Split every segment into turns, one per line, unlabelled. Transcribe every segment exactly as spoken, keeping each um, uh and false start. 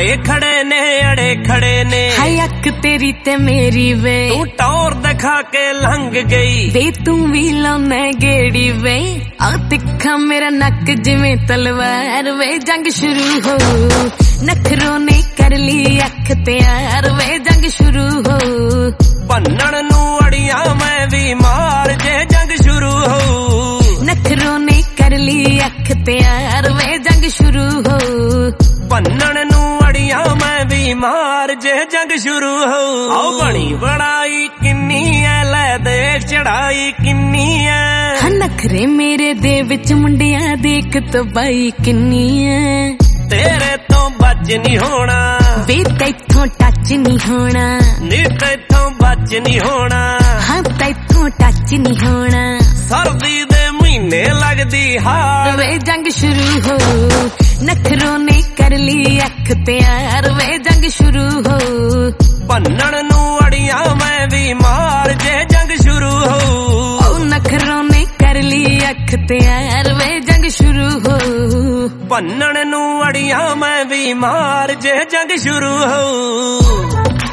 अड़े खड़े ने अड़े खड़े ने
हाय अख तेरी ते मेरी वे
तू टौर दिखा के लंघ गई
वे तू भी लाने गेड़ी वे आ तिखा मेरा नक जिवें तलवार वे जंग शुरू हो नखरों ने कर ली अख तैयार वे जंग शुरू हो
भन्नण नू अड़िया मैं भी मार जे जंग शुरू हो
नखरों ने कर ली अख तैयार वे जंग शुरू हो
भन्नण नू अड़िया मैं भी मार जे जंग शुरू हो आओ बनी बड़ाई किन्नी है लै दे चढ़ाई किन्नी है
नखरे मेरे दे विच मुंडिया देख तो बाई किन्नी है
तेरे तो बच नहीं होना
वे तैथों टच नहीं होना
नी तैथों बच नहीं होना
हाँ तैथों टच नहीं होना
सर्दी दे महीने लगदी हार
वे जंग शुरू हो नखरों ने कर ली अख तैयार वे जंग शुरू हो
भन्नण नू अड़िया मैं भी मार जे जंग शुरू हो
नखरों ने कर ली अख तैयार वे जंग शुरू हो
भन्नण नू अड़िया मैं भी मार जे जंग शुरू हो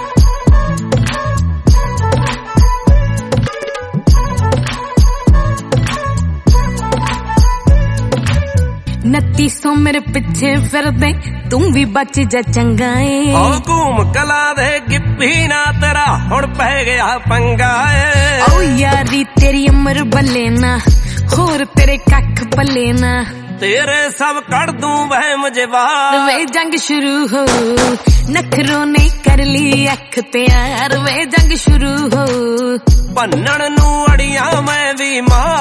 नत्ती सौ मेरे पिछे फिर दे तू भी बच जा चंगा है
ओ घूम कला दे गिप्पी ना तेरा हुण पै गया पंगा है
ओ यारी तेरी उम्र बल्ले ना होर तेरे कख पल्ले ना
तेरे सब कड़ दूं वह मुझे बाहर
वे जंग शुरू हो नखरों ने कर ली अख तैयार वे जंग शुरू हो
भन्नण नू अड़िया मैं भी मार